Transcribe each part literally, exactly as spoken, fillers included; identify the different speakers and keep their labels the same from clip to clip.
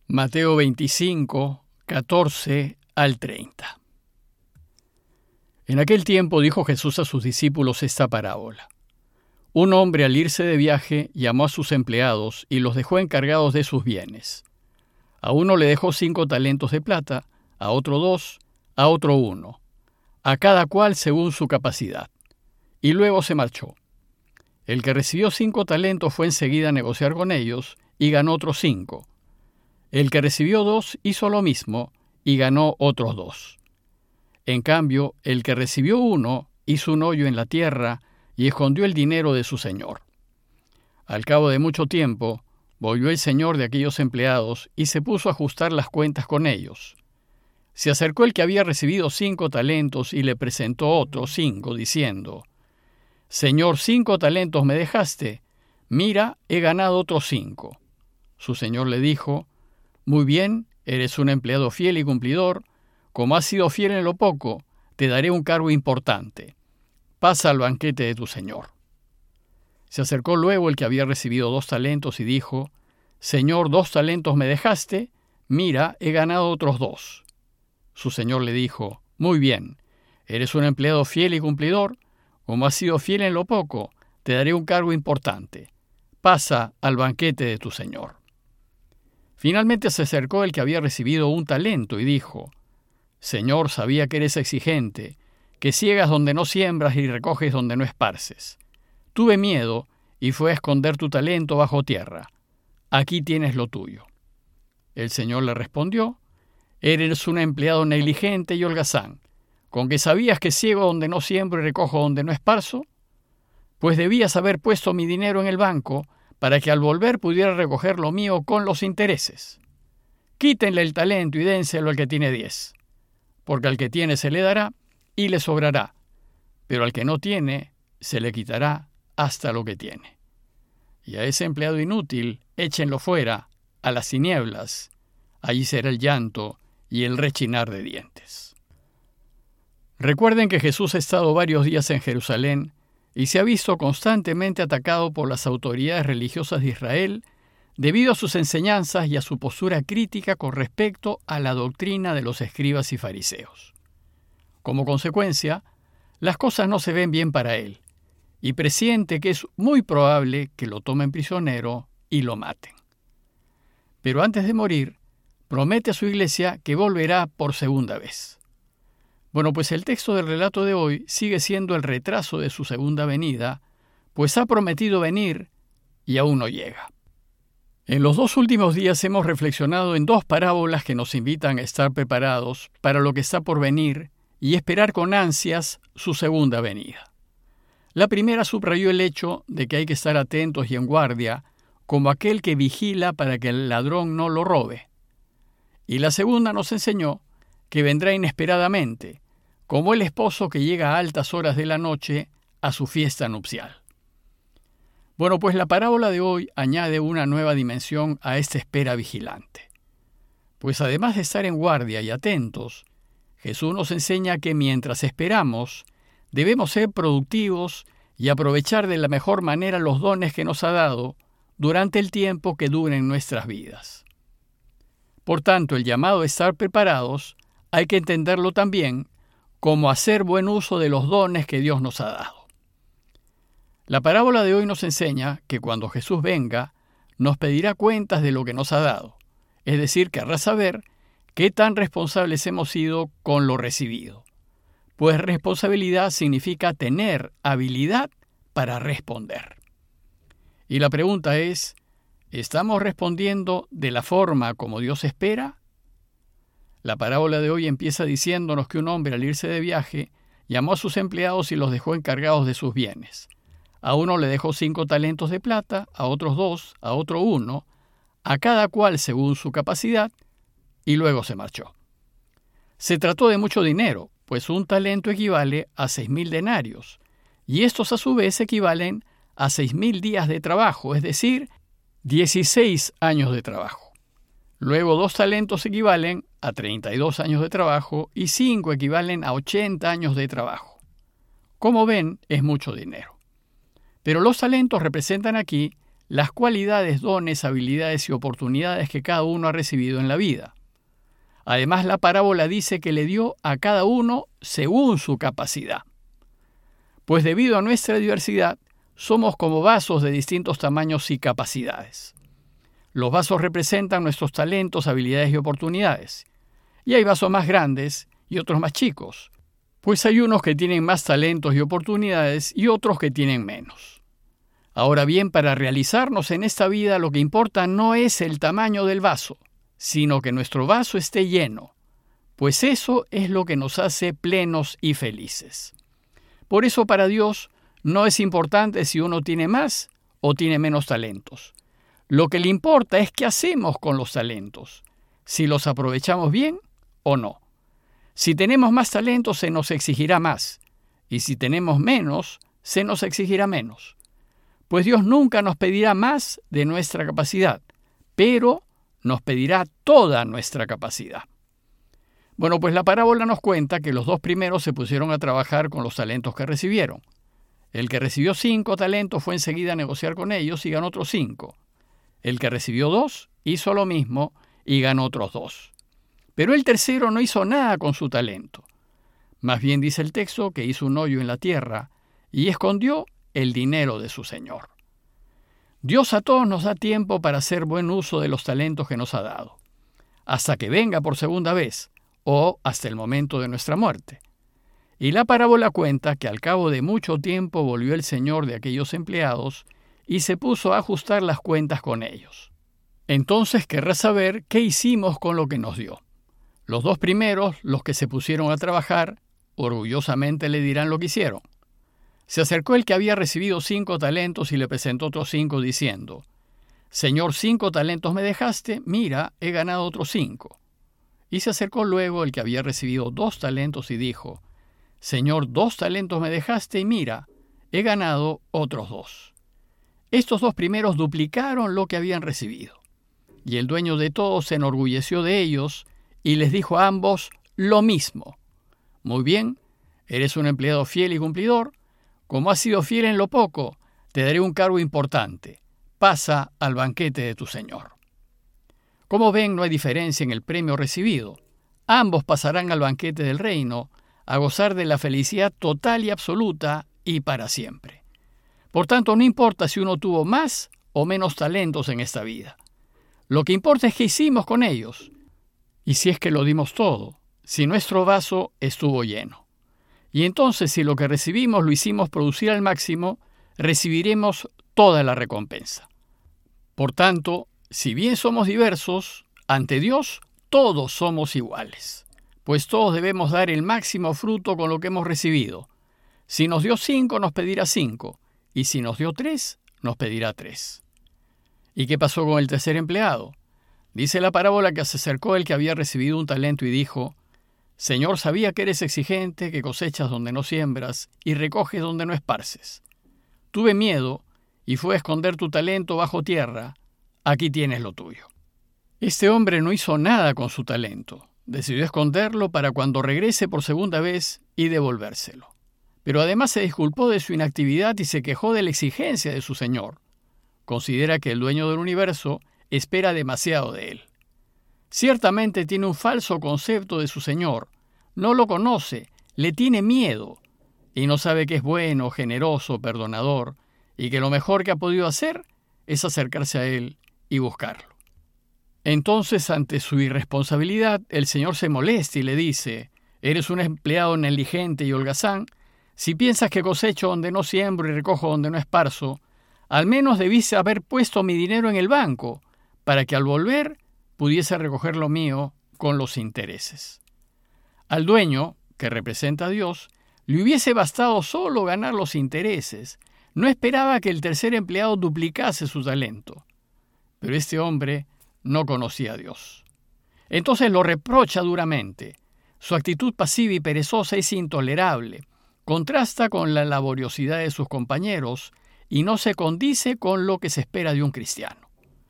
Speaker 1: Mateo veinticinco, catorce al treinta. En aquel tiempo dijo Jesús a sus discípulos esta parábola. Un hombre al irse de viaje llamó a sus empleados y los dejó encargados de sus bienes. A uno le dejó cinco talentos de plata, a otro dos, a otro uno, a cada cual según su capacidad. Y luego se marchó. El que recibió cinco talentos fue enseguida a negociar con ellos y ganó otros cinco. El que recibió dos hizo lo mismo y ganó otros dos. En cambio, el que recibió uno hizo un hoyo en la tierra y escondió el dinero de su señor. Al cabo de mucho tiempo, volvió el señor de aquellos empleados y se puso a ajustar las cuentas con ellos. Se acercó el que había recibido cinco talentos y le presentó otros cinco, diciendo: «Señor, cinco talentos me dejaste. Mira, he ganado otros cinco». Su señor le dijo: «Muy bien, eres un empleado fiel y cumplidor. Como has sido fiel en lo poco, te daré un cargo importante. Pasa al banquete de tu señor». Se acercó luego el que había recibido dos talentos y dijo: «Señor, dos talentos me dejaste. Mira, he ganado otros dos». Su señor le dijo: «Muy bien, eres un empleado fiel y cumplidor. Como has sido fiel en lo poco, te daré un cargo importante. Pasa al banquete de tu señor». Finalmente se acercó el que había recibido un talento y dijo: «Señor, sabía que eres exigente, que ciegas donde no siembras y recoges donde no esparces. Tuve miedo y fue a esconder tu talento bajo tierra. Aquí tienes lo tuyo». El señor le respondió: «Eres un empleado negligente y holgazán. ¿Con que sabías que ciego donde no siembro y recojo donde no esparzo? Pues debías haber puesto mi dinero en el banco para que al volver pudiera recoger lo mío con los intereses. Quítenle el talento y dénselo al que tiene diez, porque al que tiene se le dará y le sobrará, pero al que no tiene se le quitará hasta lo que tiene. Y a ese empleado inútil échenlo fuera, a las tinieblas. Allí será el llanto y el rechinar de dientes». Recuerden que Jesús ha estado varios días en Jerusalén y se ha visto constantemente atacado por las autoridades religiosas de Israel debido a sus enseñanzas y a su postura crítica con respecto a la doctrina de los escribas y fariseos. Como consecuencia, las cosas no se ven bien para él, y presiente que es muy probable que lo tomen prisionero y lo maten. Pero antes de morir, promete a su iglesia que volverá por segunda vez. Bueno, pues el texto del relato de hoy sigue siendo el retraso de su segunda venida, pues ha prometido venir y aún no llega. En los dos últimos días hemos reflexionado en dos parábolas que nos invitan a estar preparados para lo que está por venir y esperar con ansias su segunda venida. La primera subrayó el hecho de que hay que estar atentos y en guardia, como aquel que vigila para que el ladrón no lo robe. Y la segunda nos enseñó que vendrá inesperadamente, como el esposo que llega a altas horas de la noche a su fiesta nupcial. Bueno, pues la parábola de hoy añade una nueva dimensión a esta espera vigilante. Pues además de estar en guardia y atentos, Jesús nos enseña que mientras esperamos, debemos ser productivos y aprovechar de la mejor manera los dones que nos ha dado durante el tiempo que duren nuestras vidas. Por tanto, el llamado a estar preparados hay que entenderlo también como hacer buen uso de los dones que Dios nos ha dado. La parábola de hoy nos enseña que cuando Jesús venga, nos pedirá cuentas de lo que nos ha dado, es decir, querrá saber qué tan responsables hemos sido con lo recibido, pues responsabilidad significa tener habilidad para responder. Y la pregunta es, ¿estamos respondiendo de la forma como Dios espera? La parábola de hoy empieza diciéndonos que un hombre al irse de viaje llamó a sus empleados y los dejó encargados de sus bienes. A uno le dejó cinco talentos de plata, a otros dos, a otro uno, a cada cual según su capacidad, y luego se marchó. Se trató de mucho dinero, pues un talento equivale a seis mil denarios, y estos a su vez equivalen a seis mil días de trabajo, es decir, dieciséis años de trabajo. Luego dos talentos equivalen a treinta y dos años de trabajo y cinco equivalen a ochenta años de trabajo. Como ven, es mucho dinero. Pero los talentos representan aquí las cualidades, dones, habilidades y oportunidades que cada uno ha recibido en la vida. Además, la parábola dice que le dio a cada uno según su capacidad. Pues debido a nuestra diversidad, somos como vasos de distintos tamaños y capacidades. Los vasos representan nuestros talentos, habilidades y oportunidades. Y hay vasos más grandes y otros más chicos, pues hay unos que tienen más talentos y oportunidades y otros que tienen menos. Ahora bien, para realizarnos en esta vida, lo que importa no es el tamaño del vaso, sino que nuestro vaso esté lleno, pues eso es lo que nos hace plenos y felices. Por eso para Dios no es importante si uno tiene más o tiene menos talentos. Lo que le importa es qué hacemos con los talentos, si los aprovechamos bien o no. Si tenemos más talentos se nos exigirá más, y si tenemos menos, se nos exigirá menos. Pues Dios nunca nos pedirá más de nuestra capacidad, pero nos pedirá toda nuestra capacidad. Bueno, pues la parábola nos cuenta que los dos primeros se pusieron a trabajar con los talentos que recibieron. El que recibió cinco talentos fue enseguida a negociar con ellos y ganó otros cinco. El que recibió dos hizo lo mismo y ganó otros dos. Pero el tercero no hizo nada con su talento. Más bien dice el texto que hizo un hoyo en la tierra y escondió el dinero de su señor. Dios a todos nos da tiempo para hacer buen uso de los talentos que nos ha dado, hasta que venga por segunda vez o hasta el momento de nuestra muerte. Y la parábola cuenta que al cabo de mucho tiempo volvió el señor de aquellos empleados y se puso a ajustar las cuentas con ellos. Entonces querrá saber qué hicimos con lo que nos dio. Los dos primeros, los que se pusieron a trabajar, orgullosamente le dirán lo que hicieron. Se acercó el que había recibido cinco talentos y le presentó otros cinco diciendo: Señor, cinco talentos me dejaste, mira, he ganado otros cinco. Y se acercó luego el que había recibido dos talentos y dijo: Señor, dos talentos me dejaste y mira, he ganado otros dos. Estos dos primeros duplicaron lo que habían recibido. Y el dueño de todos se enorgulleció de ellos y les dijo a ambos lo mismo: Muy bien, eres un empleado fiel y cumplidor. Como has sido fiel en lo poco, te daré un cargo importante. Pasa al banquete de tu señor. Como ven, no hay diferencia en el premio recibido. Ambos pasarán al banquete del reino, a gozar de la felicidad total y absoluta y para siempre. Por tanto, no importa si uno tuvo más o menos talentos en esta vida. Lo que importa es qué hicimos con ellos, y si es que lo dimos todo, si nuestro vaso estuvo lleno. Y entonces, si lo que recibimos lo hicimos producir al máximo, recibiremos toda la recompensa. Por tanto, si bien somos diversos, ante Dios todos somos iguales, pues todos debemos dar el máximo fruto con lo que hemos recibido. Si nos dio cinco, nos pedirá cinco, y si nos dio tres, nos pedirá tres. ¿Y qué pasó con el tercer empleado? Dice la parábola que se acercó el que había recibido un talento y dijo: Señor, sabía que eres exigente, que cosechas donde no siembras y recoges donde no esparces. Tuve miedo y fui a esconder tu talento bajo tierra. Aquí tienes lo tuyo. Este hombre no hizo nada con su talento. Decidió esconderlo para cuando regrese por segunda vez y devolvérselo. Pero además se disculpó de su inactividad y se quejó de la exigencia de su señor. Considera que el dueño del universo espera demasiado de él. Ciertamente tiene un falso concepto de su señor. No lo conoce, le tiene miedo y no sabe que es bueno, generoso, perdonador y que lo mejor que ha podido hacer es acercarse a él y buscarlo. Entonces, ante su irresponsabilidad, el Señor se molesta y le dice: Eres un empleado negligente y holgazán. Si piensas que cosecho donde no siembro y recojo donde no esparzo, al menos debiste haber puesto mi dinero en el banco, para que al volver pudiese recoger lo mío con los intereses. Al dueño, que representa a Dios, le hubiese bastado solo ganar los intereses. No esperaba que el tercer empleado duplicase su talento. Pero este hombre no conocía a Dios. Entonces lo reprocha duramente. Su actitud pasiva y perezosa es intolerable. Contrasta con la laboriosidad de sus compañeros y no se condice con lo que se espera de un cristiano.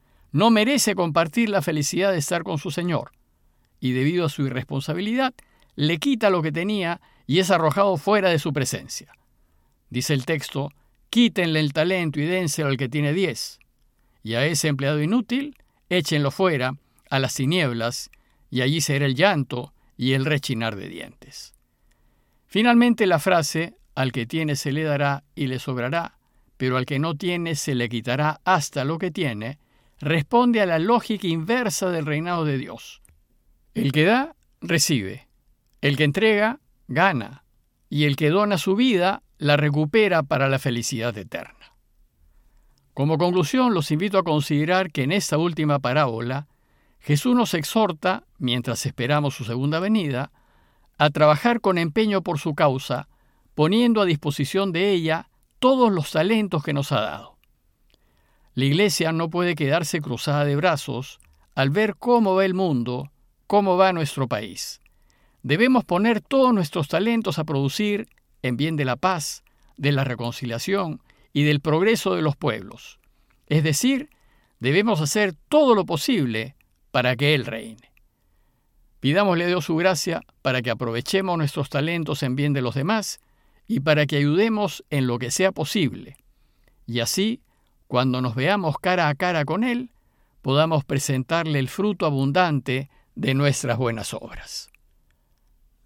Speaker 1: No merece compartir la felicidad de estar con su Señor, y debido a su irresponsabilidad, le quita lo que tenía y es arrojado fuera de su presencia. Dice el texto: quítenle el talento y dénselo al que tiene diez. y a ese empleado inútil, échenlo fuera, a las tinieblas, y allí será el llanto y el rechinar de dientes. Finalmente la frase, al que tiene se le dará y le sobrará, pero al que no tiene se le quitará hasta lo que tiene, responde a la lógica inversa del reinado de Dios. El que da, recibe. El que entrega, gana. Y el que dona su vida, la recupera para la felicidad eterna. Como conclusión, los invito a considerar que en esta última parábola, Jesús nos exhorta, mientras esperamos su segunda venida, a trabajar con empeño por su causa, poniendo a disposición de ella todos los talentos que nos ha dado. La Iglesia no puede quedarse cruzada de brazos al ver cómo va el mundo, cómo va nuestro país. Debemos poner todos nuestros talentos a producir en bien de la paz, de la reconciliación y del progreso de los pueblos. Es decir, debemos hacer todo lo posible para que Él reine. Pidámosle a Dios su gracia para que aprovechemos nuestros talentos en bien de los demás y para que ayudemos en lo que sea posible. Y así, cuando nos veamos cara a cara con Él, podamos presentarle el fruto abundante de nuestras buenas obras.